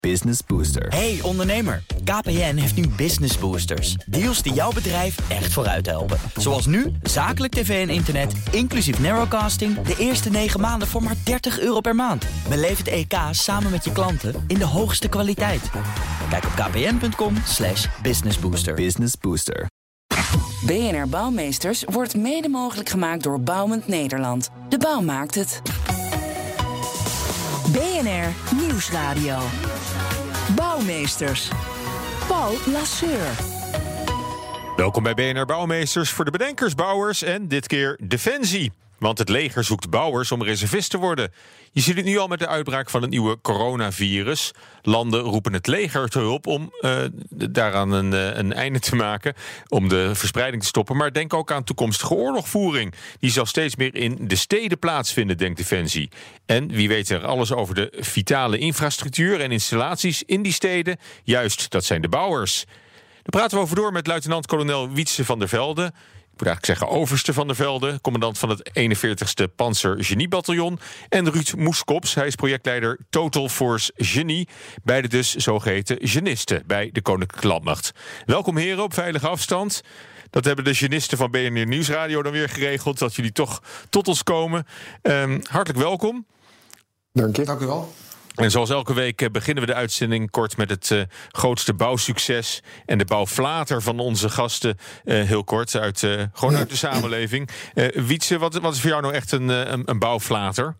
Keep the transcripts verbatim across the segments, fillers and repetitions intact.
Business Booster. Hey ondernemer, K P N heeft nu Business Boosters. Deals die jouw bedrijf echt vooruit helpen. Zoals nu, zakelijk tv en internet, inclusief narrowcasting... de eerste negen maanden voor maar dertig euro per maand. Beleef het E K samen met je klanten in de hoogste kwaliteit. Kijk op kpn.com slash businessbooster. Business Booster. B N R Bouwmeesters wordt mede mogelijk gemaakt door Bouwend Nederland. De bouw maakt het. B N R Nieuwsradio. Bouwmeesters. Paul Lasseur. Welkom bij B N R Bouwmeesters voor de bedenkers, bouwers en dit keer Defensie. Want het leger zoekt bouwers om reservist te worden. Je ziet het nu al met de uitbraak van het nieuwe coronavirus. Landen roepen het leger te hulp om uh, daaraan een, uh, een einde te maken, om de verspreiding te stoppen. Maar denk ook aan toekomstige oorlogvoering. Die zal steeds meer in de steden plaatsvinden, denkt Defensie. En wie weet er alles over de vitale infrastructuur en installaties in die steden? Juist, dat zijn de bouwers. Daar praten we over door met luitenant-kolonel Wietse van der Velde. Ik moet eigenlijk zeggen overste van der Velde, commandant van het eenenveertigste Pantser Geniebataljon. En Ruud Moeskops, hij is projectleider Total Force Genie. Beide dus zogeheten genisten bij de Koninklijke Landmacht. Welkom heren op veilige afstand. Dat hebben de genisten van B N R Nieuwsradio dan weer geregeld, dat jullie toch tot ons komen. Um, hartelijk welkom. Dank je. Dank u wel. En zoals elke week beginnen we de uitzending kort met het uh, grootste bouwsucces en de bouwflater van onze gasten. Uh, heel kort, uit, uh, gewoon uit de samenleving. Uh, Wietse, wat, wat is voor jou nou echt een, een, een bouwflater?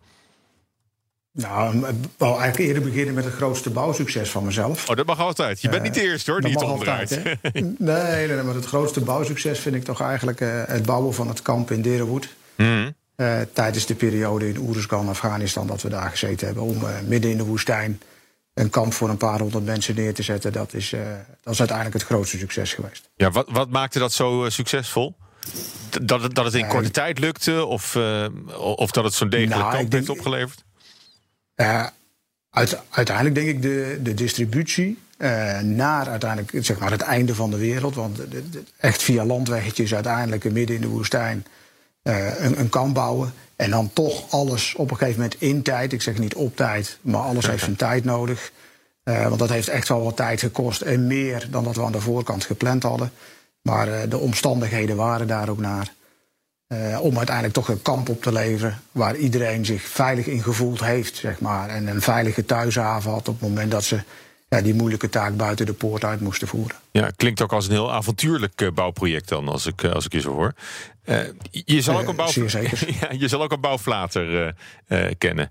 Nou, ik wou eigenlijk eerder beginnen met het grootste bouwsucces van mezelf. Oh, dat mag altijd. Je bent niet de eerste, hoor, die het omdraait. nee, nee, nee, maar het grootste bouwsucces vind ik toch eigenlijk uh, het bouwen van het kamp in Derenwoerd. Mm-hmm. Uh, tijdens de periode in Oeruzgan, Afghanistan, dat we daar gezeten hebben. Om uh, midden in de woestijn een kamp voor een paar honderd mensen neer te zetten. Dat is, uh, dat is uiteindelijk het grootste succes geweest. Ja, wat, wat maakte dat zo uh, succsuccesvol? Dat het, dat het in korte uh, tijd lukte? Of, uh, of dat het zo'n degelijk nou, kamp heeft opgeleverd? Uh, uit, uiteindelijk denk ik de, de distributie uh, naar uiteindelijk, zeg maar, het einde van de wereld. Want de, de, echt via landweggetjes uiteindelijk midden in de woestijn Uh, een, een kamp bouwen. En dan toch alles op een gegeven moment in tijd. Ik zeg niet op tijd, maar alles heeft zijn tijd nodig. Uh, want dat heeft echt wel wat tijd gekost. En meer dan dat we aan de voorkant gepland hadden. Maar uh, de omstandigheden waren daar ook naar. Uh, om uiteindelijk toch een kamp op te leveren waar iedereen zich veilig in gevoeld heeft, zeg maar. En een veilige thuishaven had op het moment dat ze ja, die moeilijke taak buiten de poort uit moesten voeren. Ja, klinkt ook als een heel avontuurlijk uh, bouwproject dan, als ik, uh, als ik je zo hoor. Uh, je, zal ook een bouw... uh, zeker. ja, je zal ook een bouwflater uh, uh, kennen.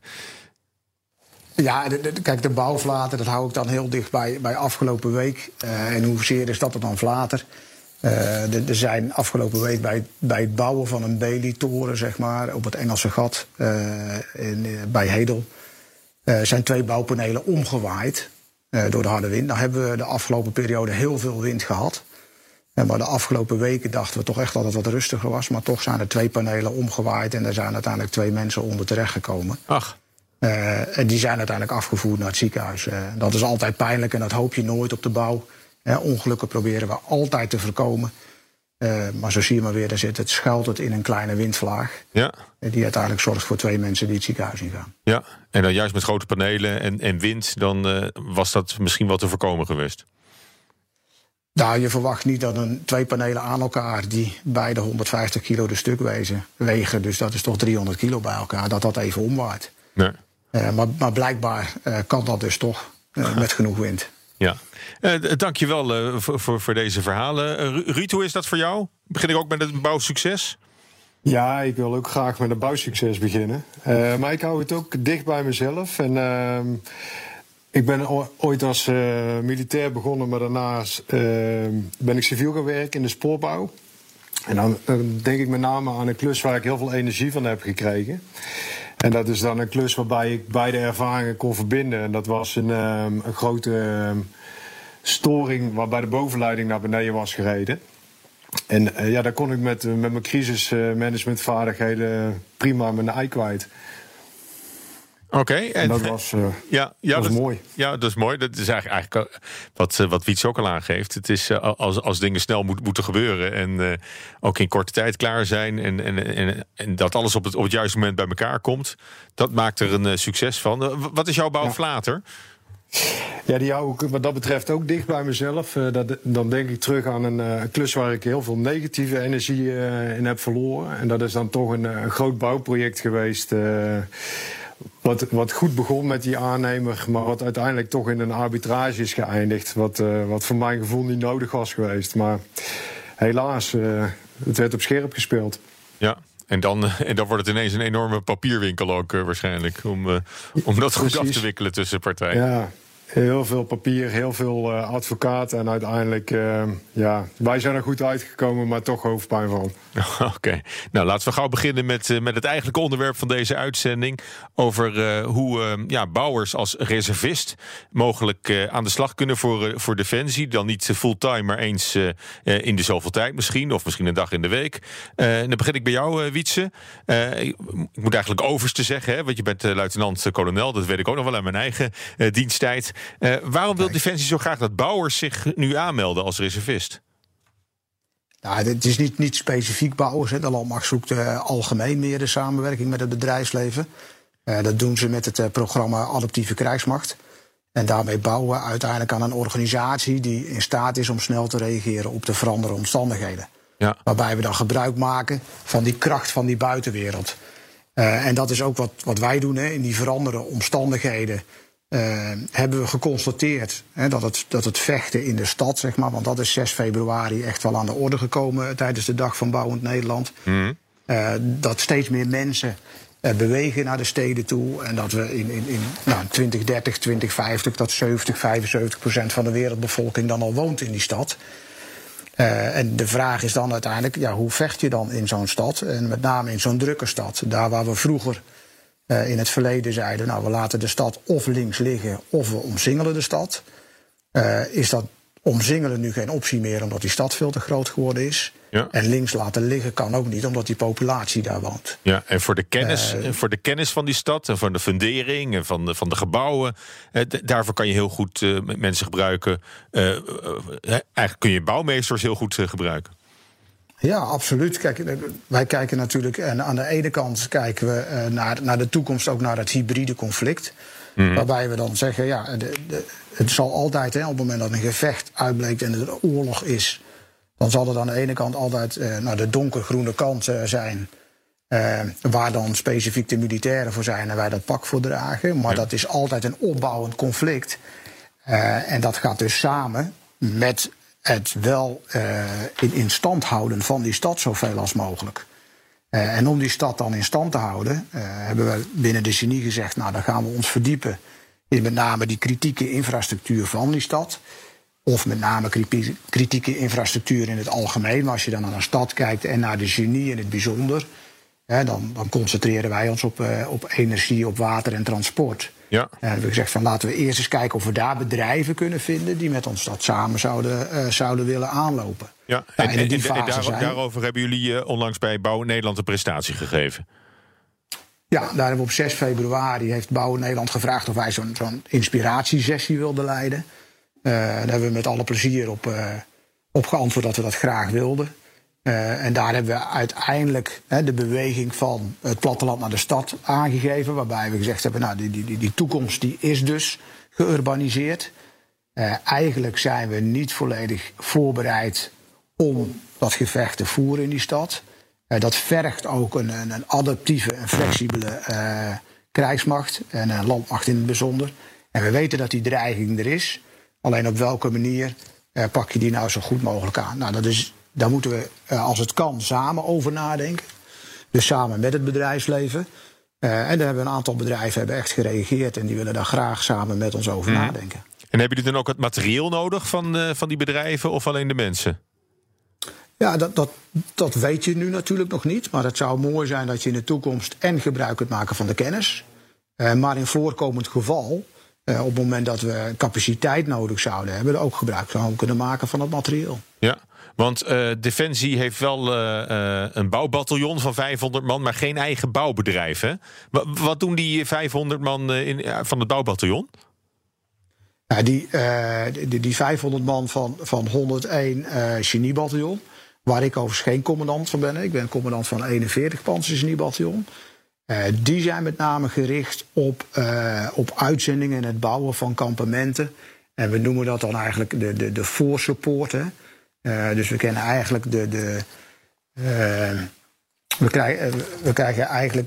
Ja, de, de, kijk, de bouwflater, dat hou ik dan heel dicht bij, bij afgelopen week. Uh, en hoezeer is dat er dan flater? Uh, er zijn afgelopen week bij, bij het bouwen van een Bailey-toren, zeg maar, op het Engelse gat uh, in, uh, bij Hedel, uh, zijn twee bouwpanelen omgewaaid uh, door de harde wind. Nou hebben we de afgelopen periode heel veel wind gehad. Uh, maar de afgelopen weken dachten we toch echt dat het wat rustiger was. Maar toch zijn er twee panelen omgewaaid en er zijn uiteindelijk twee mensen onder terechtgekomen. Ach. Uh, en die zijn uiteindelijk afgevoerd naar het ziekenhuis. Uh, dat is altijd pijnlijk en dat hoop je nooit op de bouw. Uh, ongelukken proberen we altijd te voorkomen. Uh, maar zo zie je maar weer, daar zit het, schuilt het in een kleine windvlaag. Ja. Uh, die uiteindelijk zorgt voor twee mensen die het ziekenhuis ingaan. Ja, en dan juist met grote panelen en, en wind, dan uh, was dat misschien wel te voorkomen geweest. Nou, je verwacht niet dat een, twee panelen aan elkaar, die beide honderdvijftig kilo de stuk wezen, wegen, dus dat is toch driehonderd kilo bij elkaar, dat dat even omwaait. Nee. Uh, maar, maar blijkbaar uh, kan dat dus toch, uh, met genoeg wind. Ja, uh, dank je wel uh, voor, voor, voor deze verhalen. Uh, Ruud, hoe is dat voor jou? Begin ik ook met het bouwsucces? Ja, ik wil ook graag met een bouwsucces beginnen. Uh, maar ik hou het ook dicht bij mezelf. En uh, ik ben ooit als uh, militair begonnen, maar daarnaast uh, ben ik civiel gaan werken in de spoorbouw. En dan uh, denk ik met name aan een klus waar ik heel veel energie van heb gekregen. En dat is dan een klus waarbij ik beide ervaringen kon verbinden. En dat was een, um, een grote um, storing waarbij de bovenleiding naar beneden was gereden. En uh, ja, daar kon ik met, uh, met mijn crisismanagementvaardigheden prima mijn ei kwijt. Oké. Okay, en, en dat was, uh, ja, ja, was dat, mooi. Ja, dat is mooi. Dat is eigenlijk, eigenlijk wat, wat Wiets ook al aangeeft. Het is uh, als, als dingen snel moet, moeten gebeuren en uh, ook in korte tijd klaar zijn en, en, en, en dat alles op het, op het juiste moment bij elkaar komt, dat maakt er een uh, succes van. Uh, wat is jouw bouwflater? Ja, die hou ik wat dat betreft ook dicht bij mezelf. Uh, dat, dan denk ik terug aan een uh, klus waar ik heel veel negatieve energie uh, in heb verloren. En dat is dan toch een, een groot bouwproject geweest. Uh, wat, wat goed begon met die aannemer, maar wat uiteindelijk toch in een arbitrage is geëindigd. Wat, uh, wat voor mijn gevoel niet nodig was geweest. Maar helaas, uh, het werd op scherp gespeeld. Ja. En dan, en dan wordt het ineens een enorme papierwinkel ook uh, waarschijnlijk. Om, uh, om dat goed af te wikkelen tussen partijen. Ja, heel veel papier, heel veel uh, advocaten. En uiteindelijk, uh, ja, wij zijn er goed uitgekomen, maar toch hoofdpijn van. Oké, okay. Nou laten we gauw beginnen met, uh, met het eigenlijke onderwerp van deze uitzending. Over uh, hoe uh, ja, bouwers als reservist mogelijk uh, aan de slag kunnen voor, uh, voor Defensie. Dan niet fulltime, maar eens uh, uh, in de zoveel tijd misschien. Of misschien een dag in de week. Uh, dan begin ik bij jou, uh, Wietse. Uh, ik moet eigenlijk overste zeggen, hè, want je bent uh, luitenant-kolonel. Dat weet ik ook nog wel aan mijn eigen uh, diensttijd. Uh, waarom wil Defensie zo graag dat bouwers zich nu aanmelden als reservist? Nou, het is niet, niet specifiek bouwers. Hè. De Landmacht zoekt uh, algemeen meer de samenwerking met het bedrijfsleven. Uh, dat doen ze met het uh, programma Adaptieve Krijgsmacht. En daarmee bouwen we uiteindelijk aan een organisatie die in staat is om snel te reageren op de veranderde omstandigheden. Ja. Waarbij we dan gebruik maken van die kracht van die buitenwereld. Uh, en dat is ook wat, wat wij doen, hè. In die veranderde omstandigheden Uh, hebben we geconstateerd hè, dat, het, dat het vechten in de stad, zeg maar, want dat is zes februari echt wel aan de orde gekomen tijdens de Dag van Bouwend Nederland. Mm. Uh, dat steeds meer mensen uh, bewegen naar de steden toe. En dat we in, in, in nou, twintig dertig, twintig vijftig, dat zeventig, vijfenzeventig procent van de wereldbevolking dan al woont in die stad. Uh, en de vraag is dan uiteindelijk, ja, hoe vecht je dan in zo'n stad? En met name in zo'n drukke stad. Daar waar we vroeger Uh, in het verleden zeiden, nou, we laten de stad of links liggen of we omsingelen de stad. Uh, is dat omsingelen nu geen optie meer omdat die stad veel te groot geworden is. Ja. En links laten liggen kan ook niet omdat die populatie daar woont. Ja, en voor de kennis, uh, voor de kennis van die stad en van de fundering en van de, van de gebouwen, uh, d- daarvoor kan je heel goed uh, mensen gebruiken. Uh, uh, eigenlijk kun je bouwmeesters heel goed uh, gebruiken. Ja, absoluut. Kijk, wij kijken natuurlijk, en aan de ene kant kijken we naar, naar de toekomst, ook naar het hybride conflict. Mm-hmm. Waarbij we dan zeggen, ja, de, de, het zal altijd, hè, op het moment dat een gevecht uitbleekt en er een oorlog is, dan zal er aan de ene kant altijd uh, nou, de donkergroene kant uh, zijn. Uh, waar dan specifiek de militairen voor zijn en wij dat pak voor dragen. Maar ja. Dat is altijd een opbouwend conflict. Uh, en dat gaat dus samen met het wel uh, in, in stand houden van die stad zoveel als mogelijk. Uh, en om die stad dan in stand te houden, uh, hebben we binnen de genie gezegd, nou, dan gaan we ons verdiepen in met name die kritieke infrastructuur van die stad. Of met name kritieke infrastructuur in het algemeen. Maar als je dan naar een stad kijkt en naar de genie in het bijzonder, hè, dan, dan concentreren wij ons op, uh, op energie, op water en transport. Ja. En hebben we gezegd van laten we eerst eens kijken of we daar bedrijven kunnen vinden die met ons dat samen zouden, uh, zouden willen aanlopen. Ja. Nou, en, en, en, en daar, zijn, daarover hebben jullie uh, onlangs bij Bouw Nederland een prestatie gegeven. Ja, daar hebben we op zes februari heeft Bouw Nederland gevraagd of wij zo'n, zo'n inspiratiesessie wilden leiden. Uh, daar hebben we met alle plezier op, uh, op geantwoord dat we dat graag wilden. Uh, en daar hebben we uiteindelijk hè, de beweging van het platteland naar de stad aangegeven. Waarbij we gezegd hebben, nou, die, die, die toekomst die is dus geurbaniseerd. Uh, eigenlijk zijn we niet volledig voorbereid om dat gevecht te voeren in die stad. Uh, dat vergt ook een, een, een adaptieve en flexibele uh, krijgsmacht en een landmacht in het bijzonder. En we weten dat die dreiging er is. Alleen op welke manier uh, pak je die nou zo goed mogelijk aan? Nou, dat is, daar moeten we, uh, als het kan, samen over nadenken. Dus samen met het bedrijfsleven. Uh, en daar hebben een aantal bedrijven hebben echt gereageerd en die willen daar graag samen met ons over mm. nadenken. En hebben jullie dan ook het materieel nodig van, uh, van die bedrijven of alleen de mensen? Ja, dat, dat, dat weet je nu natuurlijk nog niet. Maar het zou mooi zijn dat je in de toekomst en gebruik kunt maken van de kennis. Uh, maar in voorkomend geval, uh, op het moment dat we capaciteit nodig zouden hebben, ook gebruik zouden kunnen maken van het materieel. Ja, want uh, Defensie heeft wel uh, uh, een bouwbataljon van vijfhonderd man, maar geen eigen bouwbedrijf. Hè? Wat, wat doen die vijfhonderd man uh, in, uh, van het bouwbataljon? Ja, die, uh, die, die vijfhonderd man van, van honderdéén uh, geniebataljon, waar ik overigens geen commandant van ben. Ik ben commandant van eenenveertig Pantsergeniebataljon. Uh, die zijn met name gericht op, uh, op uitzendingen en het bouwen van kampementen. En we noemen dat dan eigenlijk de, de, de voorsupport. Hè. Uh, dus we kennen eigenlijk de. de uh, we, krijgen, uh, we krijgen eigenlijk.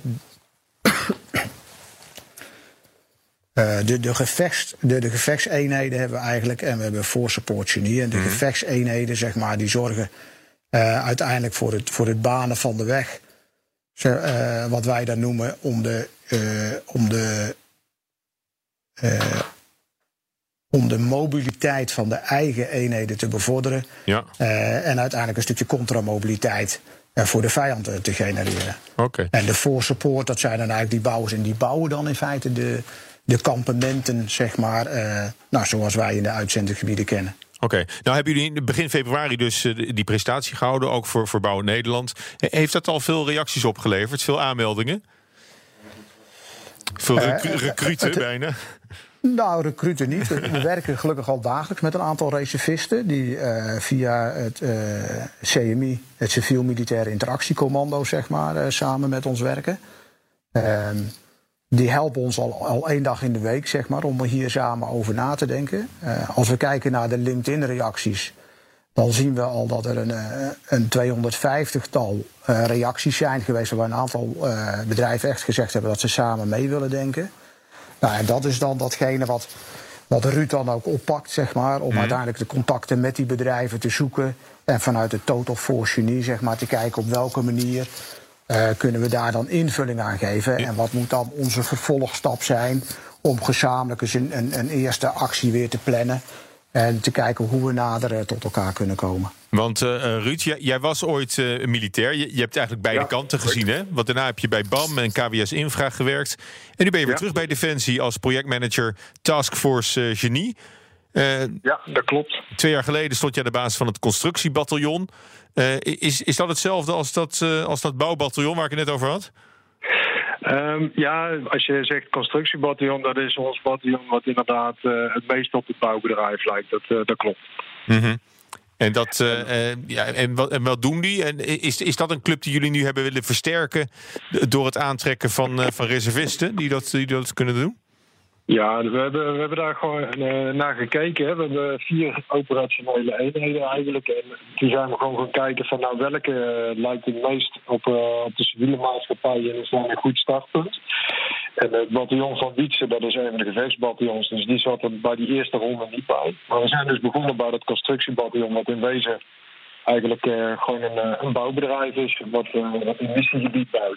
Uh, de, de, gevechts, de, de gevechtseenheden hebben we eigenlijk. En we hebben voorsupport genie. En de mm-hmm. gevechtseenheden, zeg maar, die zorgen uh, uiteindelijk voor het, voor het banen van de weg. Uh, wat wij dan noemen om de. Uh, om de uh, om de mobiliteit van de eigen eenheden te bevorderen. Ja. Uh, en uiteindelijk een stukje contramobiliteit uh, voor de vijand uh, te genereren. Okay. En de voorsupport, dat zijn dan eigenlijk die bouwers. En die bouwen dan in feite de, de kampementen, zeg maar, uh, nou, zoals wij in de uitzendgebieden kennen. Oké, okay. Nou hebben jullie in begin februari dus uh, die presentatie gehouden, ook voor, voor Bouw Nederland. Heeft dat al veel reacties opgeleverd, veel aanmeldingen? Veel recru- uh, recruten uh, uh, bijna? Nou, recruten niet. We werken gelukkig al dagelijks met een aantal reservisten die uh, via het uh, C M I, het Civiel Militaire Interactiecommando, zeg maar, uh, samen met ons werken. Uh, die helpen ons al, al één dag in de week, zeg maar, om er hier samen over na te denken. Uh, als we kijken naar de LinkedIn-reacties, dan zien we al dat er een, uh, een tweehonderdvijftigtal uh, reacties zijn geweest, waar een aantal uh, bedrijven echt gezegd hebben dat ze samen mee willen denken. Nou, en dat is dan datgene wat, wat Ruud dan ook oppakt, zeg maar, om mm. uiteindelijk de contacten met die bedrijven te zoeken. En vanuit de Total Force Genie, zeg maar, te kijken op welke manier uh, kunnen we daar dan invulling aan geven. Ja. En wat moet dan onze vervolgstap zijn om gezamenlijk eens een, een, een eerste actie weer te plannen. En te kijken hoe we nader uh, tot elkaar kunnen komen. Want uh, Ruud, jij, jij was ooit uh, militair. Je, je hebt eigenlijk beide ja, kanten gezien, hè? Want daarna heb je bij B A M en K W S Infra gewerkt. En nu ben je weer ja. terug bij Defensie als projectmanager Taskforce uh, Genie. Uh, ja, dat klopt. Twee jaar geleden stond je aan de basis van het constructiebataljon. Uh, is, is dat hetzelfde als dat, uh, als dat bouwbataljon waar ik het net over had? Um, ja, als je zegt constructiebataljon, dat is ons bataljon wat inderdaad uh, het meest op het bouwbedrijf lijkt. Dat, uh, dat klopt. Mm-hmm. En, dat, uh, uh, ja, en, wat, en wat doen die? En is, is dat een club die jullie nu hebben willen versterken door het aantrekken van, uh, van reservisten die dat, die dat kunnen doen? Ja, we hebben, we hebben daar gewoon uh, naar gekeken. Hè. We hebben vier operationele eenheden eigenlijk. En toen zijn we gewoon gaan kijken van nou welke uh, lijkt het meest op, uh, op de civiele maatschappij en is dan een goed startpunt. En het bataljon van Wietse, dat is een van de gevechtsbataljons, dus die zat er bij die eerste ronde niet bij. Maar we zijn dus begonnen bij dat constructiebataljon, wat in wezen eigenlijk uh, gewoon een, een bouwbedrijf is, wat, uh, wat een missiegebied bouwt.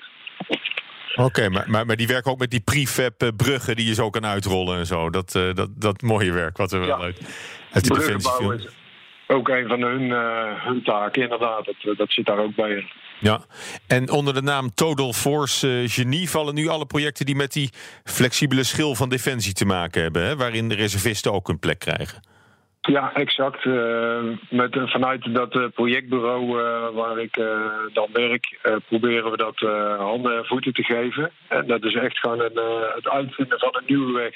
Oké, okay, maar, maar, maar die werken ook met die prefab bruggen die je zo kan uitrollen en zo. Dat, uh, dat, dat mooie werk wat we wel ja. uit, uit die defensiefilm. Is ook een van hun, uh, hun taken, inderdaad. Dat, dat zit daar ook bij in. Ja, en onder de naam Total Force uh, Genie vallen nu alle projecten die met die flexibele schil van Defensie te maken hebben, hè, waarin de reservisten ook een plek krijgen. Ja, exact. Uh, met, uh, vanuit dat uh, projectbureau uh, waar ik uh, dan werk, uh, proberen we dat uh, handen en voeten te geven. En dat is echt gewoon een, uh, het uitvinden van een nieuwe weg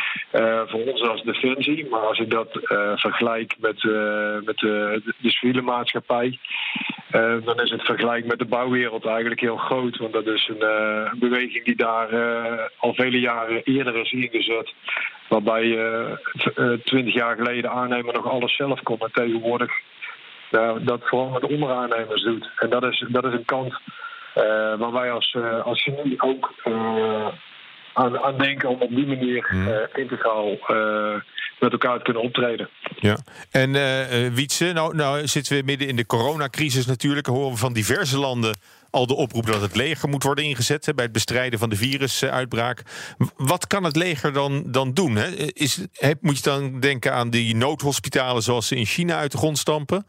uh, voor ons als Defensie. Maar als ik dat uh, vergelijk met, uh, met uh, de civiele maatschappij, uh, dan is het vergelijk met de bouwwereld eigenlijk heel groot. Want dat is een, uh, een beweging die daar uh, al vele jaren eerder is ingezet. Waarbij twintig uh, jaar geleden aannemer nog alles zelf kon. En tegenwoordig uh, dat gewoon met onderaannemers doet. En dat is, dat is een kant uh, waar wij als, uh, als genie ook uh, aan, aan denken om op die manier uh, integraal uh, met elkaar te kunnen optreden. Ja. En uh, Wietse, nou, nou zitten we midden in de coronacrisis natuurlijk. Horen we van diverse landen al de oproep dat het leger moet worden ingezet hè, bij het bestrijden van de virusuitbraak. Wat kan het leger dan, dan doen? Hè? Is, he, moet je dan denken aan die noodhospitalen zoals ze in China uit de grond stampen?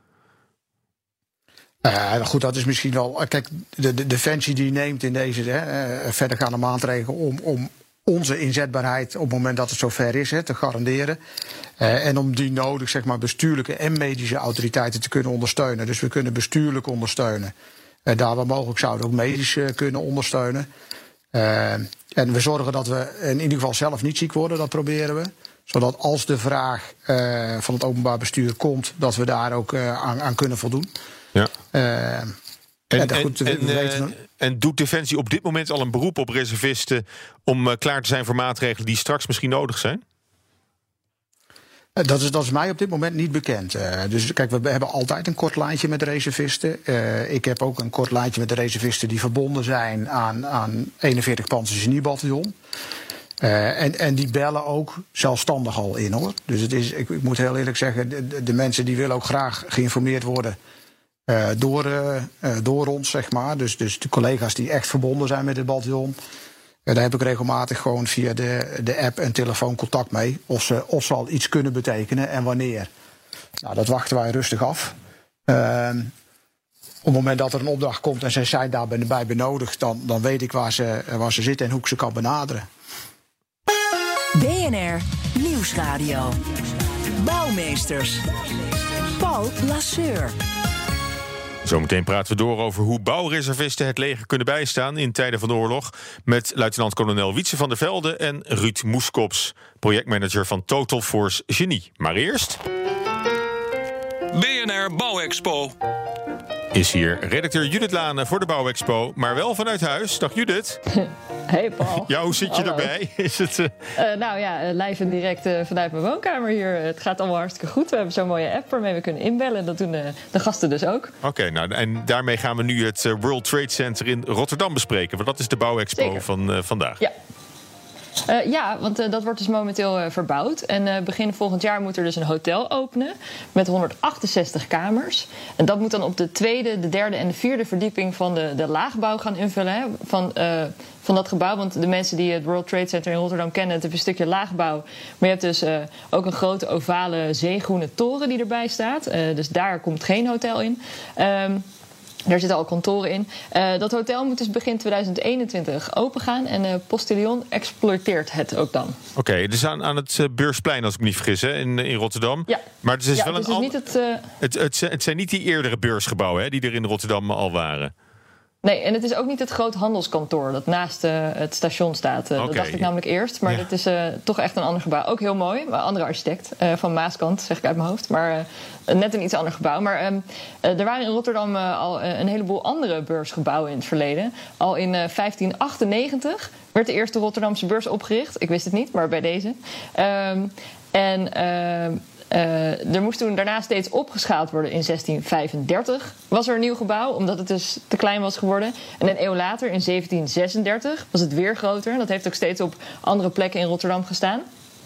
Uh, goed, dat is misschien wel. Kijk, de, de Defensie die neemt in deze hè, uh, verdergaande maatregelen om, om onze inzetbaarheid op het moment dat het zover is hè, te garanderen. Uh, en om die nodig zeg maar, bestuurlijke en medische autoriteiten te kunnen ondersteunen. Dus we kunnen bestuurlijk ondersteunen. Uh, daar waar mogelijk zouden we ook medisch uh, kunnen ondersteunen. Uh, en we zorgen dat we in ieder geval zelf niet ziek worden, dat proberen we. Zodat als de vraag uh, van het openbaar bestuur komt, dat we daar ook uh, aan, aan kunnen voldoen. Ja. Uh, En, ja, goed, en, we en, weten... uh, en doet Defensie op dit moment al een beroep op reservisten om uh, klaar te zijn voor maatregelen die straks misschien nodig zijn? Dat is, dat is mij op dit moment niet bekend. Uh, dus kijk, we hebben altijd een kort lijntje met de reservisten. Uh, ik heb ook een kort lijntje met de reservisten die verbonden zijn aan, aan eenenveertig Panzergeniebataljon. Uh, en, en die bellen ook zelfstandig al in, hoor. Dus het is, ik, ik moet heel eerlijk zeggen, de, de mensen die willen ook graag geïnformeerd worden uh, door, uh, uh, door ons, zeg maar. Dus, dus de collega's die echt verbonden zijn met het bataljon. Ja, daar heb ik regelmatig gewoon via de, de app en telefoon contact mee. Of ze, of ze al iets kunnen betekenen en wanneer. Nou, dat wachten wij rustig af. Uh, op het moment dat er een opdracht komt en zij zijn daarbij benodigd, dan, dan weet ik waar ze, waar ze zitten en hoe ik ze kan benaderen. B N R Nieuwsradio. Bouwmeesters. Paul Lasseur. Zometeen praten we door over hoe bouwreservisten het leger kunnen bijstaan in tijden van de oorlog met luitenant-kolonel Wietse van der Velde en Ruud Moeskops, projectmanager van Total Force Genie. Maar eerst B N R Bouwexpo. Is hier redacteur Judith Lane voor de Bouwexpo, maar wel vanuit huis. Dag Judith. Hey Paul. Ja, hoe zit je Hallo. erbij? Is het, uh... Uh, nou ja, live en direct uh, vanuit mijn woonkamer hier. Het gaat allemaal hartstikke goed. We hebben zo'n mooie app waarmee we kunnen inbellen. Dat doen uh, de gasten dus ook. Oké, okay, nou en daarmee gaan we nu het uh, World Trade Center in Rotterdam bespreken. Want dat is de Bouwexpo Zeker. van uh, vandaag. Ja. Uh, ja, want uh, dat wordt dus momenteel uh, verbouwd. En uh, begin volgend jaar moet er dus een hotel openen met honderdachtenzestig kamers. En dat moet dan op de tweede, de derde en de vierde verdieping van de, de laagbouw gaan invullen. Hè, van, uh, van dat gebouw. Want de mensen die het World Trade Center in Rotterdam kennen, het heeft een stukje laagbouw. Maar je hebt dus uh, ook een grote ovale zeegroene toren die erbij staat. Uh, dus daar komt geen hotel in. Um, Daar zitten al kantoren in. Uh, dat hotel moet dus begin tweeduizend eenentwintig opengaan. En uh, Postillon exploiteert het ook dan. Oké, okay, dus aan, aan het uh, Beursplein, als ik me niet vergis, hè, in, in Rotterdam. Ja. Maar het is ja, wel dus een het, is niet het, uh... het, het, het zijn niet die eerdere beursgebouwen, hè, die er in Rotterdam al waren. Nee, en het is ook niet het groot handelskantoor dat naast uh, het station staat. Uh, okay. Dat dacht ik namelijk eerst. Maar ja. Het is uh, toch echt een ander gebouw. Ook heel mooi, maar een andere architect. Uh, van Maaskant, zeg ik uit mijn hoofd. Maar uh, net een iets ander gebouw. Maar um, uh, er waren in Rotterdam uh, al uh, een heleboel andere beursgebouwen in het verleden. Al in uh, vijftien achtennegentig werd de eerste Rotterdamse beurs opgericht. Ik wist het niet, maar bij deze. Um, en... Uh, Uh, er moest toen daarna steeds opgeschaald worden. In zestien vijfendertig was er een nieuw gebouw, omdat het dus te klein was geworden. En een eeuw later, in zeventien zesendertig, was het weer groter. Dat heeft ook steeds op andere plekken in Rotterdam gestaan.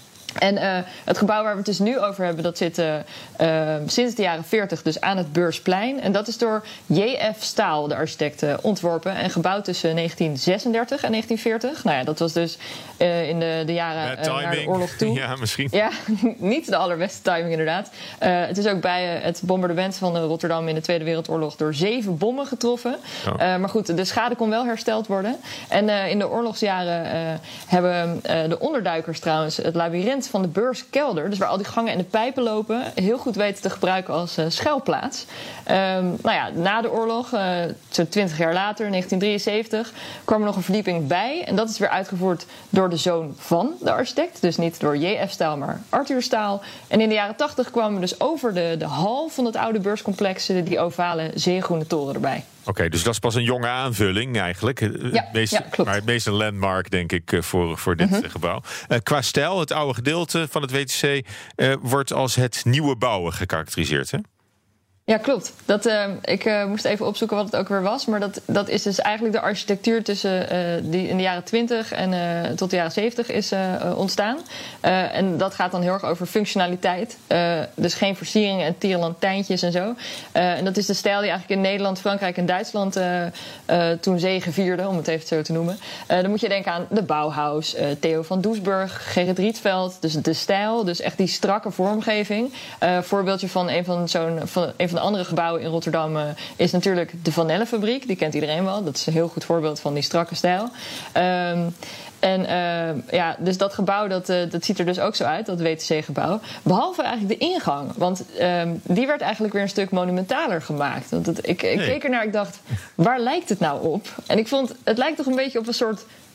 En uh, het gebouw waar we het dus nu over hebben, dat zit uh, uh, sinds de jaren veertig dus aan het Beursplein. En dat is door J F Staal, de architect, uh, ontworpen en gebouwd tussen negentien zesendertig en negentien veertig. Nou ja, dat was dus uh, in de, de jaren uh, naar de oorlog toe. Ja, misschien. Ja, niet de allerbeste timing inderdaad. Uh, het is ook bij uh, het bombardement van uh, Rotterdam in de Tweede Wereldoorlog door zeven bommen getroffen. Oh. Uh, maar goed, de schade kon wel hersteld worden. En uh, in de oorlogsjaren uh, hebben uh, de onderduikers trouwens het labyrint van de beurskelder, dus waar al die gangen en de pijpen lopen, heel goed weten te gebruiken als uh, schuilplaats. Um, nou ja, na de oorlog, uh, zo'n twintig jaar later, negentien drieënzeventig, kwam er nog een verdieping bij. En dat is weer uitgevoerd door de zoon van de architect. Dus niet door J F Staal, maar Arthur Staal. En in de jaren tachtig kwamen we dus over de, de hal van het oude beurscomplex die ovale zeegroene toren erbij. Oké, okay, dus dat is pas een jonge aanvulling eigenlijk. Ja, het meest, ja, klopt. Maar het meest een landmark, denk ik, voor, voor dit mm-hmm. gebouw. Uh, qua stijl, het oude gedeelte van het W T C uh, wordt als het nieuwe bouwen gekarakteriseerd, hè? Ja, klopt. Dat, uh, ik uh, moest even opzoeken wat het ook weer was. Maar dat, dat is dus eigenlijk de architectuur tussen uh, die in de jaren twintig en uh, tot de jaren zeventig is uh, ontstaan. Uh, en dat gaat dan heel erg over functionaliteit. Uh, dus geen versieringen en tierenlantijntjes en zo. Uh, en dat is de stijl die eigenlijk in Nederland, Frankrijk en Duitsland uh, uh, toen zegevierden, om het even zo te noemen. Uh, dan moet je denken aan de Bauhaus, uh, Theo van Doesburg, Gerrit Rietveld. Dus de stijl, dus echt die strakke vormgeving. Uh, voorbeeldje van een van zo'n van een van de andere gebouwen in Rotterdam uh, is natuurlijk de Van Nelle fabriek. Die kent iedereen wel. Dat is een heel goed voorbeeld van die strakke stijl. Um, En uh, ja, dus dat gebouw, dat, uh, dat ziet er dus ook zo uit, dat W T C-gebouw. Behalve eigenlijk de ingang. Want um, die werd eigenlijk weer een stuk monumentaler gemaakt. Want het, ik, ik nee. keek ernaar, ik dacht, waar lijkt het nou op? En ik vond, het lijkt toch een beetje op een soort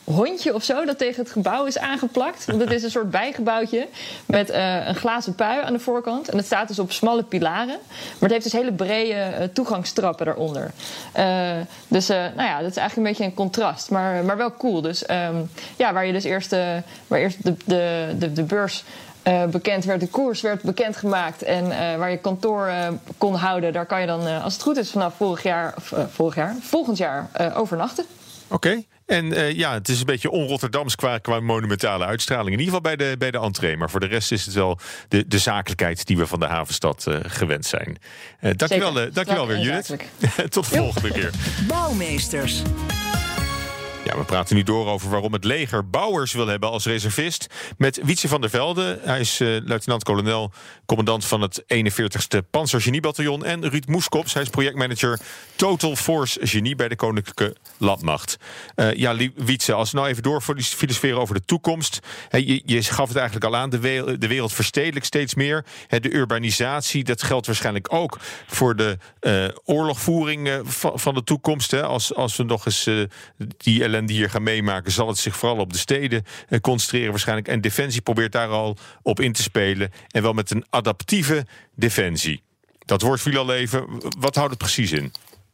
hondje of zo dat tegen het gebouw is aangeplakt. Want het is een soort bijgebouwtje met uh, een glazen pui aan de voorkant. En het staat dus op smalle pilaren. Maar het heeft dus hele brede uh, toegangstrappen daaronder. Uh, dus uh, nou ja, dat is eigenlijk een beetje een contrast. Maar, maar wel cool. Dus um, ja, waar je dus eerst, uh, waar eerst de, de, de, de beurs... Uh, bekend werd, de koers werd bekendgemaakt en uh, waar je kantoor uh, kon houden, daar kan je dan, uh, als het goed is, vanaf vorig jaar, of, uh, vorig jaar, volgend jaar uh, overnachten. Oké. Okay. En uh, ja, het is een beetje on-Rotterdams qua, qua monumentale uitstraling. In ieder geval bij de, bij de entree. Maar voor de rest is het wel de, de zakelijkheid die we van de havenstad uh, gewend zijn. Uh, dankjewel, uh, dankjewel weer, Judith. Tot de volgende keer. Bouwmeesters. Ja, we praten nu door over waarom het leger Bouwers wil hebben als reservist. Met Wietse van der Velde. Hij is uh, luitenant-kolonel, commandant van het eenenveertigste Pantsergeniebataljon. En Ruud Moeskops, hij is projectmanager Total Force Genie bij de Koninklijke Landmacht. Uh, ja, Wietse, als we nou even door voor die filosoferen over de toekomst. He, je, je gaf het eigenlijk al aan, de, we- de wereld verstedelijkt steeds meer. He, de urbanisatie, dat geldt waarschijnlijk ook voor de uh, oorlogvoering uh, van, van de toekomst. He. Als, als we nog eens uh, die ellende hier gaan meemaken, zal het zich vooral op de steden uh, concentreren waarschijnlijk. En Defensie probeert daar al op in te spelen. En wel met een adaptieve defensie. Dat woord viel al even. Wat houdt het precies in?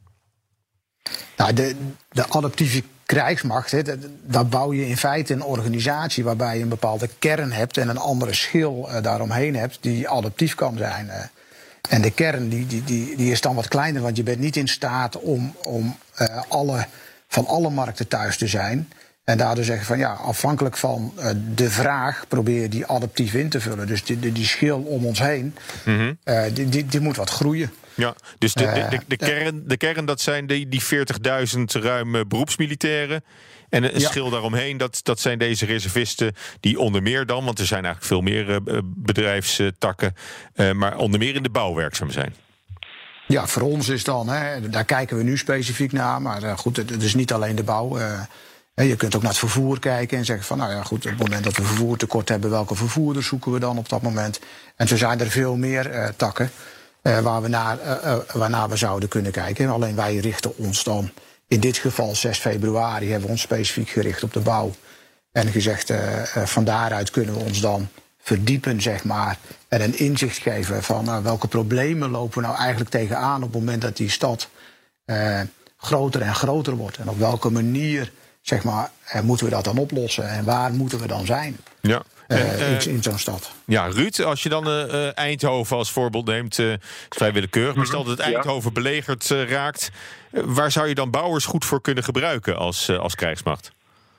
Nou, de, de adaptieve krijgsmacht, hè, daar bouw je in feite een organisatie waarbij je een bepaalde kern hebt en een andere schil uh, daaromheen hebt die adaptief kan zijn. Uh. En de kern die, die, die, die is dan wat kleiner, want je bent niet in staat om, om uh, alle, van alle markten thuis te zijn. En daardoor zeggen van ja, afhankelijk van uh, de vraag probeer je die adaptief in te vullen. Dus die, die, die schil om ons heen, mm-hmm. uh, die, die, die moet wat groeien. Ja, dus de, de, de, de, kern, de kern, dat zijn die, die veertigduizend ruim beroepsmilitairen. En een ja. schil daaromheen, dat, dat zijn deze reservisten die onder meer dan, want er zijn eigenlijk veel meer uh, bedrijfstakken, uh, maar onder meer in de bouw werkzaam zijn. Ja, voor ons is dan, hè, daar kijken we nu specifiek naar, maar uh, goed, het is niet alleen de bouw. Uh, je kunt ook naar het vervoer kijken en zeggen van, nou ja, goed, op het moment dat we vervoertekort hebben, welke vervoerders zoeken we dan op dat moment? En zo zijn er veel meer uh, takken. Uh, waar we naar, uh, uh, waarnaar we zouden kunnen kijken. Alleen wij richten ons dan, in dit geval zes februari, hebben we ons specifiek gericht op de bouw. En gezegd, uh, uh, van daaruit kunnen we ons dan verdiepen, zeg maar, en een inzicht geven van uh, welke problemen lopen we nou eigenlijk tegenaan op het moment dat die stad uh, groter en groter wordt. En op welke manier, zeg maar, uh, moeten we dat dan oplossen en waar moeten we dan zijn? Ja. Uh, in, in zo'n stad. Ja, Ruud, als je dan uh, Eindhoven als voorbeeld neemt, uh, is vrij willekeurig, maar stel dat het Eindhoven ja. belegerd uh, raakt, uh, waar zou je dan Bouwers goed voor kunnen gebruiken als, uh, als krijgsmacht?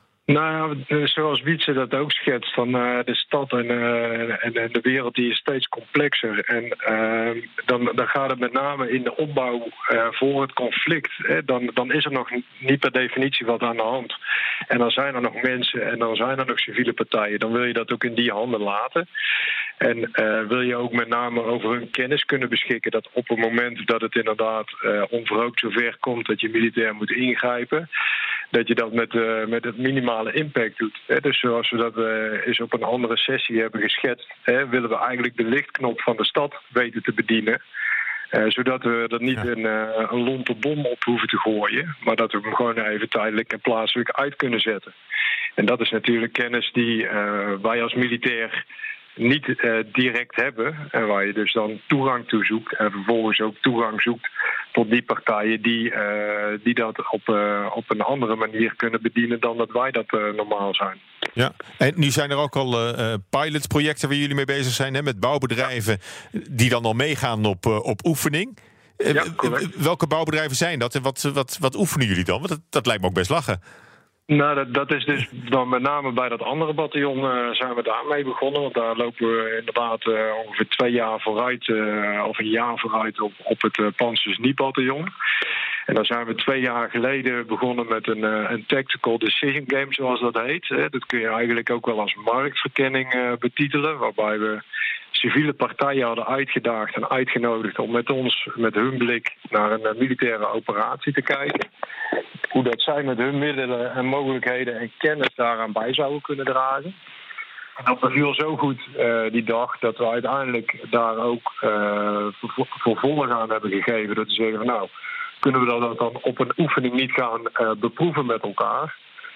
Nou, zoals Wietse dat ook schetst, van uh, de stad en, uh, en, en de wereld die is steeds complexer. En uh, dan, dan gaat het met name in de opbouw uh, voor het conflict. Hè, dan, dan is er nog niet per definitie wat aan de hand. En dan zijn er nog mensen en dan zijn er nog civiele partijen. Dan wil je dat ook in die handen laten. En uh, wil je ook met name over hun kennis kunnen beschikken, dat op het moment dat het inderdaad uh, onverhoopt zover komt dat je militair moet ingrijpen, dat je dat met, uh, met het minimale impact doet. Hè. Dus zoals we dat uh, eens op een andere sessie hebben geschetst, hè, willen we eigenlijk de lichtknop van de stad weten te bedienen. Uh, zodat we er niet een, uh, een lompe bom op hoeven te gooien, maar dat we hem gewoon even tijdelijk en plaatselijk uit kunnen zetten. En dat is natuurlijk kennis die uh, wij als militair niet uh, direct hebben en waar je dus dan toegang toe zoekt en vervolgens ook toegang zoekt tot die partijen die, uh, die dat op, uh, op een andere manier kunnen bedienen dan dat wij dat uh, normaal zijn. Ja, en nu zijn er ook al uh, pilotprojecten waar jullie mee bezig zijn, hè, met bouwbedrijven die dan al meegaan op, uh, op oefening. Uh, ja, welke bouwbedrijven zijn dat en wat, wat, wat oefenen jullie dan? Want dat, dat lijkt me ook best lachen. Nou, dat, dat is dus dan met name bij dat andere bataljon uh, zijn we daarmee begonnen. Want daar lopen we inderdaad uh, ongeveer twee jaar vooruit, uh, of een jaar vooruit op, op het uh, Pantsergeniebataljon. En daar zijn we twee jaar geleden begonnen met een, uh, een tactical decision game, zoals dat heet. Hè. Dat kun je eigenlijk ook wel als marktverkenning uh, betitelen, waarbij we civiele partijen hadden uitgedaagd en uitgenodigd om met ons, met hun blik, naar een uh, militaire operatie te kijken. Hoe dat zij met hun middelen en mogelijkheden en kennis daaraan bij zouden kunnen dragen. En dat beviel zo goed uh, die dag dat we uiteindelijk daar ook uh, vervolg aan hebben gegeven. Dat we zeggen, nou, kunnen we dat dan op een oefening niet gaan uh, beproeven met elkaar.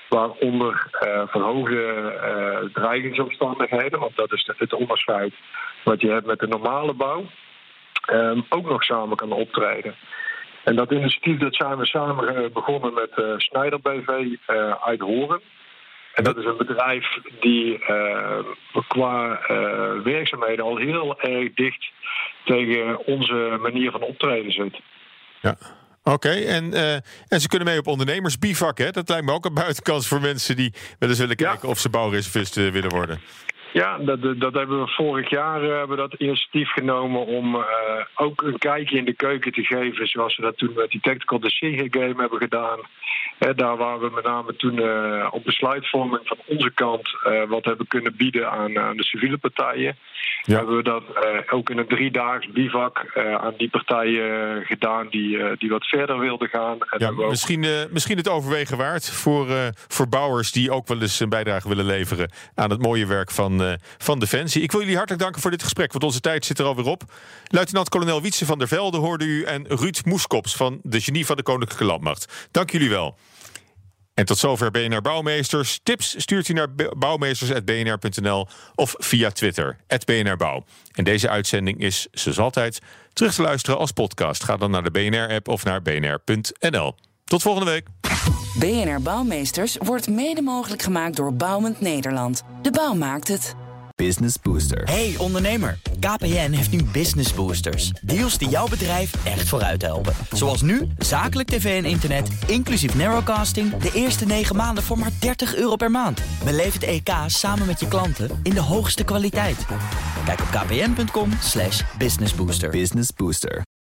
waaronder uh, verhoogde uh, dreigingsomstandigheden, want dat is het onderscheid wat je hebt met de normale bouw, um, ook nog samen kan optreden. En dat initiatief dat zijn we samen begonnen met uh, Schneider B V uh, uit Horen. En dat is een bedrijf die uh, qua uh, werkzaamheden al heel erg dicht tegen onze manier van optreden zit. Ja. Oké, okay, en, uh, en ze kunnen mee op ondernemersbivak, hè? Dat lijkt me ook een buitenkans voor mensen die wel eens willen kijken ja. of ze bouwreservisten willen worden. Ja, dat, dat hebben we vorig jaar uh, hebben dat initiatief genomen om uh, ook een kijkje in de keuken te geven, zoals we dat toen met die Tactical Decision Game hebben gedaan. He, daar waar we met name toen uh, op besluitvorming van onze kant uh, wat hebben kunnen bieden aan, aan de civiele partijen. Ja. Hebben we dat uh, ook in een driedaags bivak uh, aan die partijen uh, gedaan die, uh, die wat verder wilden gaan. En ja, ook... misschien, uh, misschien het overwegen waard voor, uh, voor bouwers die ook wel eens een bijdrage willen leveren aan het mooie werk van, uh, van Defensie. Ik wil jullie hartelijk danken voor dit gesprek, want onze tijd zit er alweer op. Luitenant-kolonel Wietse van der Velde hoorde u en Ruud Moeskops van de Genie van de Koninklijke Landmacht. Dank jullie wel. En tot zover B N R Bouwmeesters. Tips stuurt u naar bouwmeesters punt b n r punt n l of via Twitter, at B N R Bouw. En deze uitzending is, zoals altijd, terug te luisteren als podcast. Ga dan naar de B N R-app of naar b n r punt n l. Tot volgende week. B N R Bouwmeesters wordt mede mogelijk gemaakt door Bouwend Nederland. De bouw maakt het. Business Booster. Hey ondernemer, K P N heeft nu Business Boosters. Deals die jouw bedrijf echt vooruit helpen. Zoals nu, zakelijk tv en internet, inclusief narrowcasting, de eerste negen maanden voor maar dertig euro per maand. Beleef het E K samen met je klanten in de hoogste kwaliteit. Kijk op kpn punt com slash businessbooster. Business Booster.